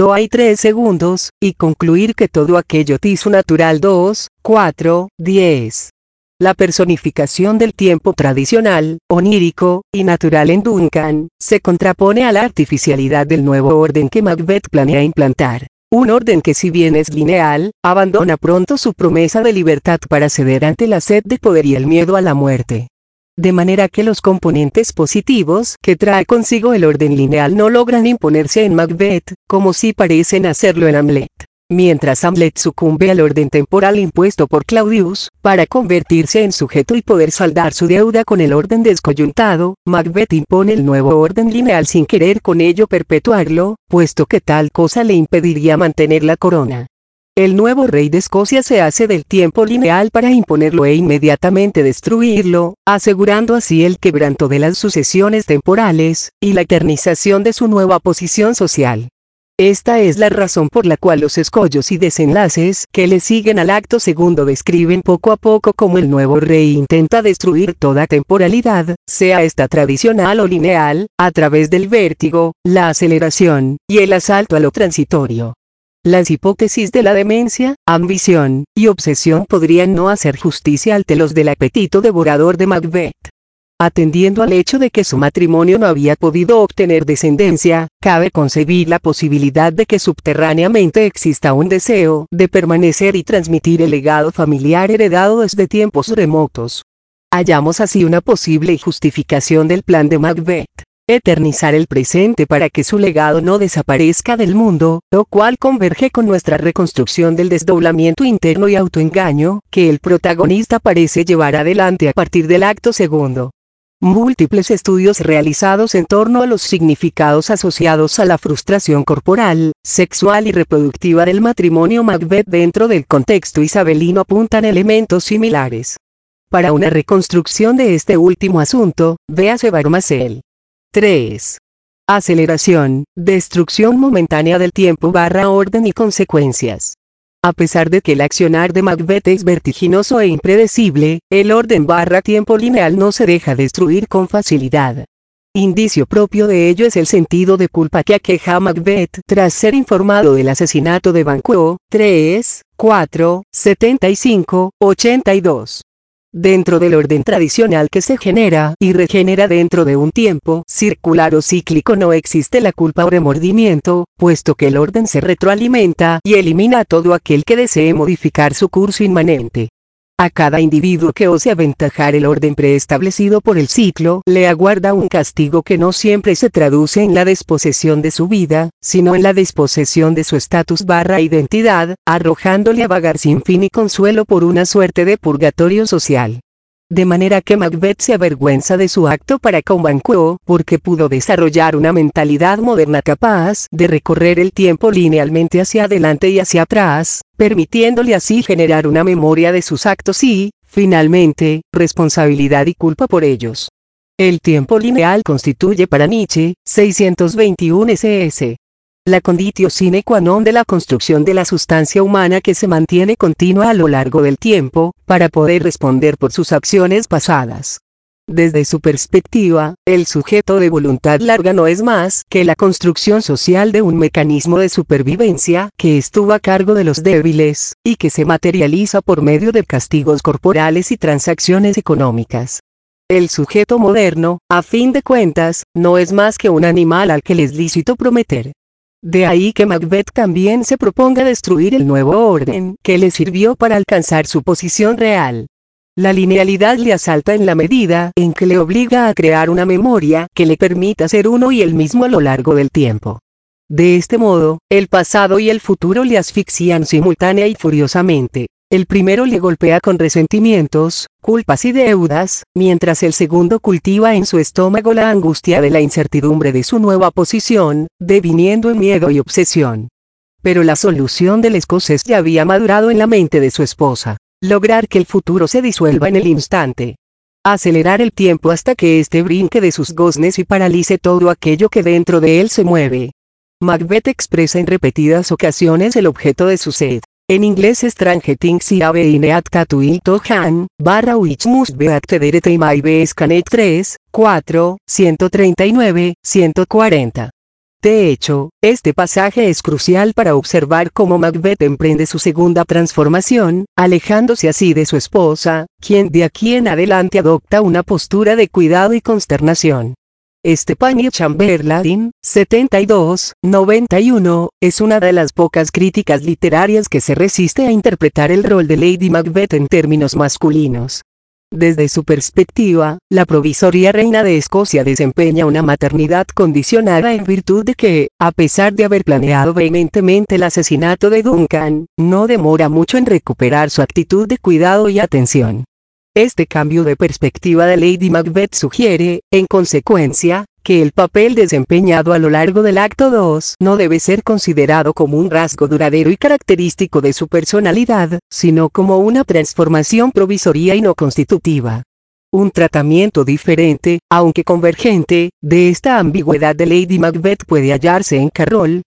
103 segundos, y concluir que todo aquello tisu natural 2, 4, 10. La personificación del tiempo tradicional, onírico, y natural en Duncan, se contrapone a la artificialidad del nuevo orden que Macbeth planea implantar. Un orden que, si bien es lineal, abandona pronto su promesa de libertad para ceder ante la sed de poder y el miedo a la muerte. De manera que los componentes positivos que trae consigo el orden lineal no logran imponerse en Macbeth, como si parecen hacerlo en Hamlet. Mientras Hamlet sucumbe al orden temporal impuesto por Claudius, para convertirse en sujeto y poder saldar su deuda con el orden descoyuntado, Macbeth impone el nuevo orden lineal sin querer con ello perpetuarlo, puesto que tal cosa le impediría mantener la corona. El nuevo rey de Escocia se hace del tiempo lineal para imponerlo e inmediatamente destruirlo, asegurando así el quebranto de las sucesiones temporales, y la eternización de su nueva posición social. Esta es la razón por la cual los escollos y desenlaces que le siguen al acto segundo describen poco a poco cómo el nuevo rey intenta destruir toda temporalidad, sea esta tradicional o lineal, a través del vértigo, la aceleración, y el asalto a lo transitorio. Las hipótesis de la demencia, ambición, y obsesión podrían no hacer justicia al telos del apetito devorador de Macbeth. Atendiendo al hecho de que su matrimonio no había podido obtener descendencia, cabe concebir la posibilidad de que subterráneamente exista un deseo de permanecer y transmitir el legado familiar heredado desde tiempos remotos. Hallamos así una posible justificación del plan de Macbeth: eternizar el presente para que su legado no desaparezca del mundo, lo cual converge con nuestra reconstrucción del desdoblamiento interno y autoengaño que el protagonista parece llevar adelante a partir del acto segundo. Múltiples estudios realizados en torno a los significados asociados a la frustración corporal, sexual y reproductiva del matrimonio Macbeth dentro del contexto isabelino apuntan elementos similares. Para una reconstrucción de este último asunto, véase Barmacel. 3. Aceleración, destrucción momentánea del tiempo / orden y consecuencias. A pesar de que el accionar de Macbeth es vertiginoso e impredecible, el orden / tiempo lineal no se deja destruir con facilidad. Indicio propio de ello es el sentido de culpa que aqueja a Macbeth tras ser informado del asesinato de Banquo, 3, 4, 75, 82. Dentro del orden tradicional que se genera y regenera dentro de un tiempo circular o cíclico no existe la culpa o remordimiento, puesto que el orden se retroalimenta y elimina a todo aquel que desee modificar su curso inmanente. A cada individuo que ose aventajar el orden preestablecido por el ciclo le aguarda un castigo que no siempre se traduce en la desposesión de su vida, sino en la desposesión de su estatus / identidad, arrojándole a vagar sin fin y consuelo por una suerte de purgatorio social. De manera que Macbeth se avergüenza de su acto para con Banquo porque pudo desarrollar una mentalidad moderna capaz de recorrer el tiempo linealmente hacia adelante y hacia atrás, permitiéndole así generar una memoria de sus actos y, finalmente, responsabilidad y culpa por ellos. El tiempo lineal constituye para Nietzsche, 621 ss. la conditio sine qua non de la construcción de la sustancia humana que se mantiene continua a lo largo del tiempo, para poder responder por sus acciones pasadas. Desde su perspectiva, el sujeto de voluntad larga no es más que la construcción social de un mecanismo de supervivencia que estuvo a cargo de los débiles, y que se materializa por medio de castigos corporales y transacciones económicas. El sujeto moderno, a fin de cuentas, no es más que un animal al que le es lícito prometer. De ahí que Macbeth también se proponga destruir el nuevo orden que le sirvió para alcanzar su posición real. La linealidad le asalta en la medida en que le obliga a crear una memoria que le permita ser uno y el mismo a lo largo del tiempo. De este modo, el pasado y el futuro le asfixian simultánea y furiosamente. El primero le golpea con resentimientos, culpas y deudas, mientras el segundo cultiva en su estómago la angustia de la incertidumbre de su nueva posición, deviniendo en miedo y obsesión. Pero la solución del escocés ya había madurado en la mente de su esposa: lograr que el futuro se disuelva en el instante. Acelerar el tiempo hasta que éste brinque de sus goznes y paralice todo aquello que dentro de él se mueve. Macbeth expresa en repetidas ocasiones el objeto de su sed. En inglés Strange Things y Ave Ineacta to Han, barra which must be acted my best canet 3, 4, 139, 140. De hecho, este pasaje es crucial para observar cómo Macbeth emprende su segunda transformación, alejándose así de su esposa, quien de aquí en adelante adopta una postura de cuidado y consternación. Stephanie Chamberlain, 72-91, es una de las pocas críticas literarias que se resiste a interpretar el rol de Lady Macbeth en términos masculinos. Desde su perspectiva, la provisoria reina de Escocia desempeña una maternidad condicionada en virtud de que, a pesar de haber planeado vehementemente el asesinato de Duncan, no demora mucho en recuperar su actitud de cuidado y atención. Este cambio de perspectiva de Lady Macbeth sugiere, en consecuencia, que el papel desempeñado a lo largo del acto 2 no debe ser considerado como un rasgo duradero y característico de su personalidad, sino como una transformación provisoria y no constitutiva. Un tratamiento diferente, aunque convergente, de esta ambigüedad de Lady Macbeth puede hallarse en Carroll,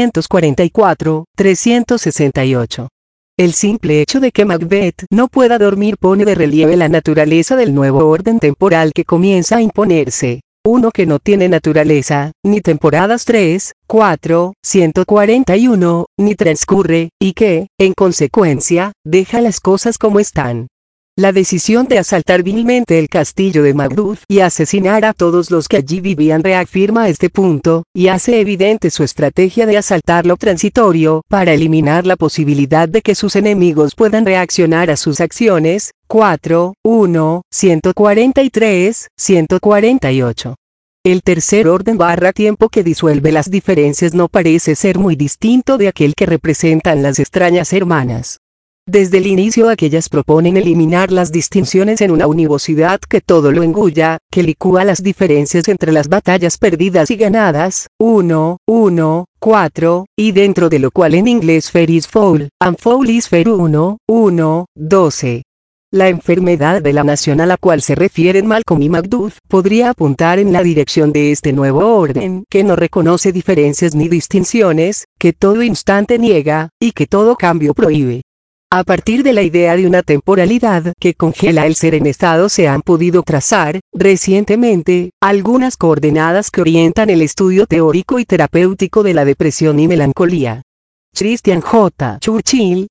344-368. El simple hecho de que Macbeth no pueda dormir pone de relieve la naturaleza del nuevo orden temporal que comienza a imponerse. Uno que no tiene naturaleza, ni temporadas 3, 4, 141, ni transcurre, y que, en consecuencia, deja las cosas como están. La decisión de asaltar vilmente el castillo de Macduff y asesinar a todos los que allí vivían reafirma este punto, y hace evidente su estrategia de asaltar lo transitorio, para eliminar la posibilidad de que sus enemigos puedan reaccionar a sus acciones. 4, 1, 143, 148. El tercer orden barra tiempo que disuelve las diferencias no parece ser muy distinto de aquel que representan las extrañas hermanas. Desde el inicio aquellas proponen eliminar las distinciones en una univocidad que todo lo engulla, que licúa las diferencias entre las batallas perdidas y ganadas, 1, 1, 4, y dentro de lo cual en inglés fair is foul, and foul is fair 1, 1, 12. La enfermedad de la nación a la cual se refieren Malcolm y Macduff podría apuntar en la dirección de este nuevo orden que no reconoce diferencias ni distinciones, que todo instante niega, y que todo cambio prohíbe. A partir de la idea de una temporalidad que congela el ser en estado se han podido trazar, recientemente, algunas coordenadas que orientan el estudio teórico y terapéutico de la depresión y melancolía. Christian J. Churchill,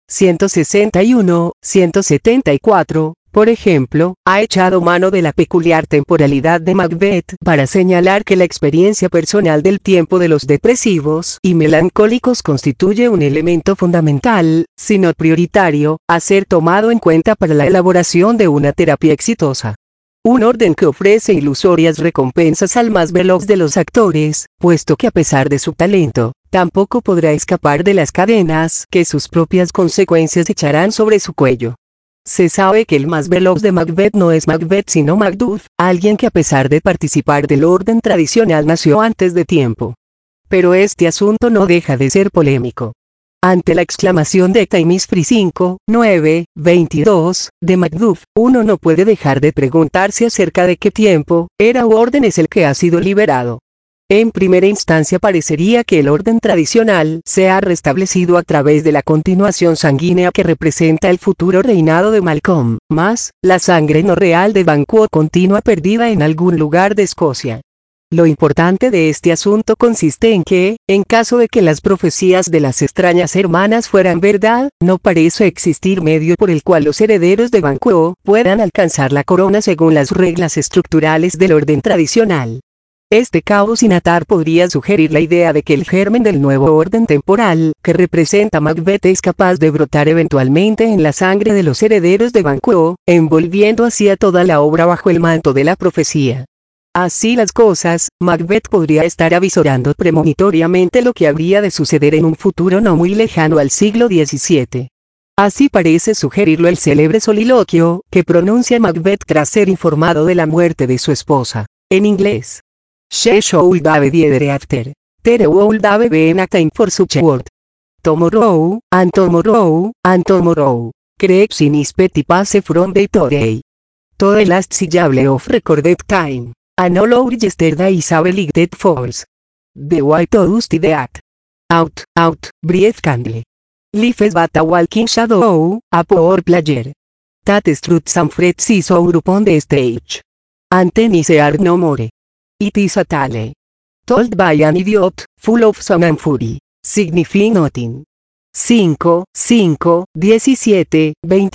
161-174, por ejemplo, ha echado mano de la peculiar temporalidad de Macbeth para señalar que la experiencia personal del tiempo de los depresivos y melancólicos constituye un elemento fundamental, si no prioritario, a ser tomado en cuenta para la elaboración de una terapia exitosa. Un orden que ofrece ilusorias recompensas al más veloz de los actores, puesto que a pesar de su talento, tampoco podrá escapar de las cadenas que sus propias consecuencias echarán sobre su cuello. Se sabe que el más veloz de Macbeth no es Macbeth sino Macduff, alguien que a pesar de participar del orden tradicional nació antes de tiempo. Pero este asunto no deja de ser polémico. Ante la exclamación de Time is free 5, 9, 22, de Macduff, uno no puede dejar de preguntarse acerca de qué tiempo, era u orden es el que ha sido liberado. En primera instancia parecería que el orden tradicional se ha restablecido a través de la continuación sanguínea que representa el futuro reinado de Malcolm, mas, la sangre no real de Banquo continúa perdida en algún lugar de Escocia. Lo importante de este asunto consiste en que, en caso de que las profecías de las extrañas hermanas fueran verdad, no parece existir medio por el cual los herederos de Banquo puedan alcanzar la corona según las reglas estructurales del orden tradicional. Este caos sin atar podría sugerir la idea de que el germen del nuevo orden temporal que representa Macbeth es capaz de brotar eventualmente en la sangre de los herederos de Banquo, envolviendo así a toda la obra bajo el manto de la profecía. Así las cosas, Macbeth podría estar avisorando premonitoriamente lo que habría de suceder en un futuro no muy lejano al siglo XVII. Así parece sugerirlo el célebre soliloquio que pronuncia Macbeth tras ser informado de la muerte de su esposa. En inglés. She should have died after. There would have been a time for such a word. Tomorrow, and tomorrow, and tomorrow. Creeps in is petty passe from day to day. To the last syllable of recorded time. And all our yesterday is a elected false. The white dusty death. Out, out, breathe candle. Life is but a walking shadow, a poor player. That struts and frets is out upon the stage. And tennis are no more. It is a tale told by an idiot, full of song and fury, signifying nothing. 5, 17,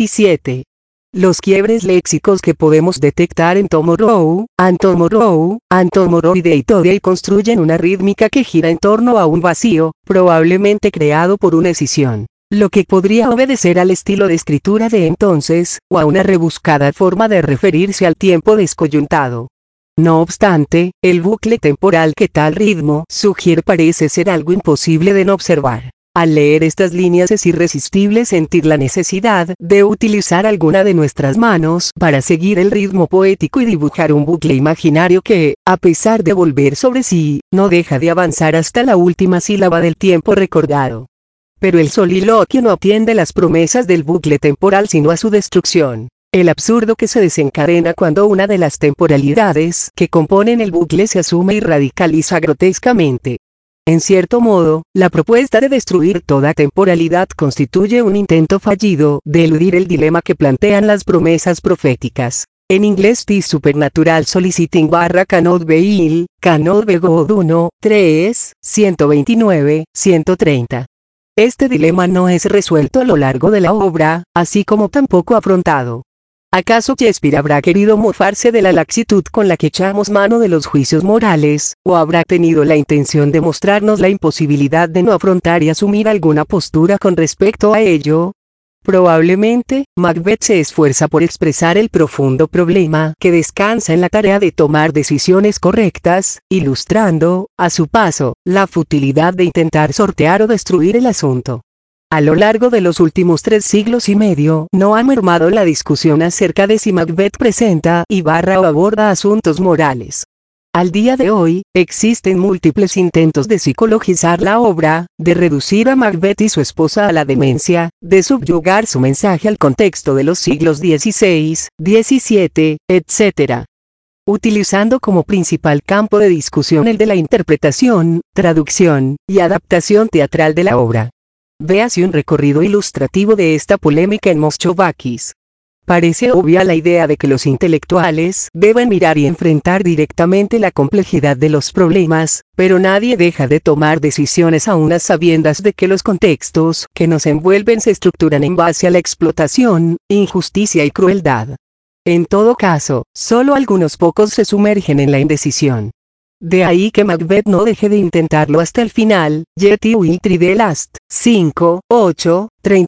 27. Los quiebres léxicos que podemos detectar en Tomorrow, and Tomorrow, and Tomorrow y Today construyen una rítmica que gira en torno a un vacío, probablemente creado por una escisión, lo que podría obedecer al estilo de escritura de entonces, o a una rebuscada forma de referirse al tiempo descoyuntado. No obstante, el bucle temporal que tal ritmo sugiere parece ser algo imposible de no observar. Al leer estas líneas es irresistible sentir la necesidad de utilizar alguna de nuestras manos para seguir el ritmo poético y dibujar un bucle imaginario que, a pesar de volver sobre sí, no deja de avanzar hasta la última sílaba del tiempo recordado. Pero el soliloquio no atiende las promesas del bucle temporal sino a su destrucción. El absurdo que se desencadena cuando una de las temporalidades que componen el bucle se asume y radicaliza grotescamente. En cierto modo, la propuesta de destruir toda temporalidad constituye un intento fallido de eludir el dilema que plantean las promesas proféticas. En inglés "The supernatural soliciting cannot be ill, cannot be God 1, 3, 129, 130. Este dilema no es resuelto a lo largo de la obra, así como tampoco afrontado. ¿Acaso Shakespeare habrá querido mofarse de la laxitud con la que echamos mano de los juicios morales, o habrá tenido la intención de mostrarnos la imposibilidad de no afrontar y asumir alguna postura con respecto a ello? Probablemente, Macbeth se esfuerza por expresar el profundo problema que descansa en la tarea de tomar decisiones correctas, ilustrando, a su paso, la futilidad de intentar sortear o destruir el asunto. A lo largo de los últimos 3 siglos y medio, no ha mermado la discusión acerca de si Macbeth presenta o aborda asuntos morales. Al día de hoy, existen múltiples intentos de psicologizar la obra, de reducir a Macbeth y su esposa a la demencia, de subyugar su mensaje al contexto de los siglos XVI, XVII, etc. Utilizando como principal campo de discusión el de la interpretación, traducción, y adaptación teatral de la obra. Véase un recorrido ilustrativo de esta polémica en Moschovakis. Parece obvia la idea de que los intelectuales deben mirar y enfrentar directamente la complejidad de los problemas, pero nadie deja de tomar decisiones a unas sabiendas de que los contextos que nos envuelven se estructuran en base a la explotación, injusticia y crueldad. En todo caso, solo algunos pocos se sumergen en la indecisión. De ahí que Macbeth no deje de intentarlo hasta el final, Yet he will try the last. 5, 8,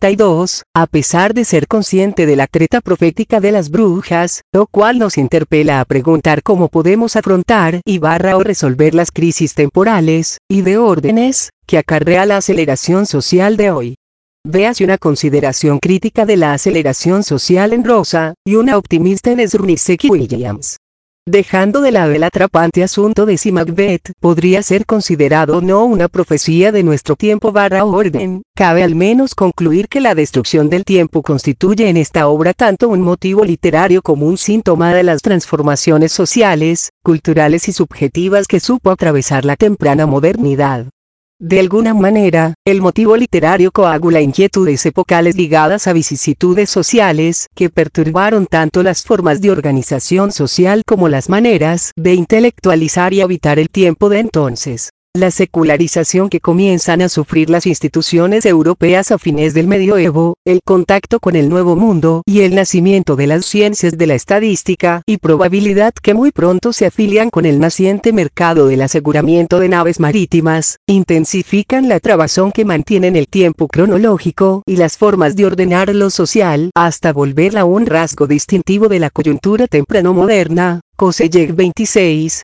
32, a pesar de ser consciente de la treta profética de las brujas, lo cual nos interpela a preguntar cómo podemos afrontar o resolver las crisis temporales, y de órdenes, que acarrea la aceleración social de hoy. Véase una consideración crítica de la aceleración social en Rosa, y una optimista en Zurnisek y Williams. Dejando de lado el atrapante asunto de si Macbeth podría ser considerado o no una profecía de nuestro tiempo orden, cabe al menos concluir que la destrucción del tiempo constituye en esta obra tanto un motivo literario como un síntoma de las transformaciones sociales, culturales y subjetivas que supo atravesar la temprana modernidad. De alguna manera, el motivo literario coagula inquietudes epocales ligadas a vicisitudes sociales que perturbaron tanto las formas de organización social como las maneras de intelectualizar y habitar el tiempo de entonces. La secularización que comienzan a sufrir las instituciones europeas a fines del medioevo, el contacto con el Nuevo Mundo y el nacimiento de las ciencias de la estadística y probabilidad que muy pronto se afilian con el naciente mercado del aseguramiento de naves marítimas, intensifican la trabazón que mantienen el tiempo cronológico y las formas de ordenar lo social hasta volverla un rasgo distintivo de la coyuntura temprano-moderna. Kosellek 26,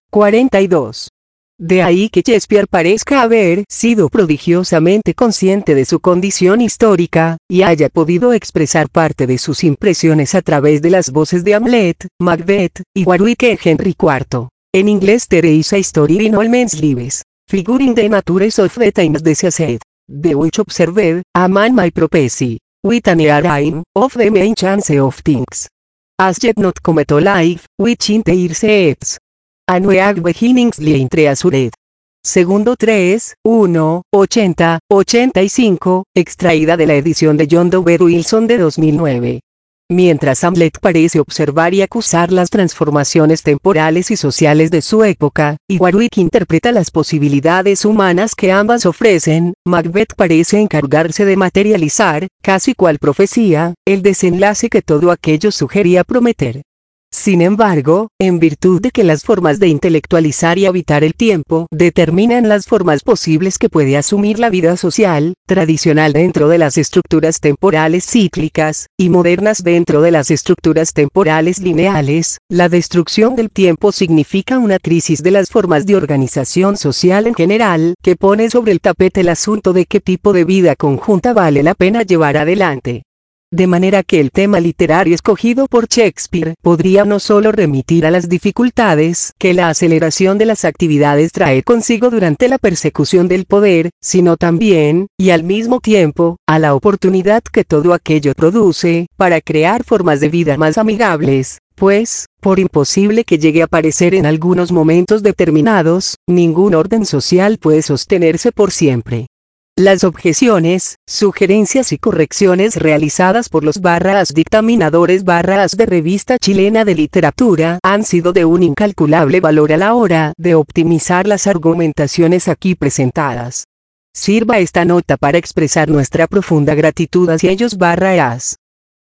42. De ahí que Shakespeare parezca haber sido prodigiosamente consciente de su condición histórica, y haya podido expresar parte de sus impresiones a través de las voces de Hamlet, Macbeth, y Warwick en Henry IV. En inglés There is a story in all men's lives, figuring the natures of the times diseased, the which observed, a man my prophecy, with an aim of the main chance of things. As yet not come to life, which intersects. And we are beginnings in treasured. Segundo 3, 1, 80, 85, extraída de la edición de John Dover Wilson de 2009. Mientras Hamlet parece observar y acusar las transformaciones temporales y sociales de su época, y Warwick interpreta las posibilidades humanas que ambas ofrecen, Macbeth parece encargarse de materializar, casi cual profecía, el desenlace que todo aquello sugería prometer. Sin embargo, en virtud de que las formas de intelectualizar y habitar el tiempo determinan las formas posibles que puede asumir la vida social, tradicional dentro de las estructuras temporales cíclicas, y modernas dentro de las estructuras temporales lineales, la destrucción del tiempo significa una crisis de las formas de organización social en general, que pone sobre el tapete el asunto de qué tipo de vida conjunta vale la pena llevar adelante. De manera que el tema literario escogido por Shakespeare podría no solo remitir a las dificultades que la aceleración de las actividades trae consigo durante la persecución del poder, sino también, y al mismo tiempo, a la oportunidad que todo aquello produce, para crear formas de vida más amigables, pues, por imposible que llegue a parecer en algunos momentos determinados, ningún orden social puede sostenerse por siempre. Las objeciones, sugerencias y correcciones realizadas por los dictaminadores de Revista Chilena de Literatura han sido de un incalculable valor a la hora de optimizar las argumentaciones aquí presentadas. Sirva esta nota para expresar nuestra profunda gratitud hacia ellos /as.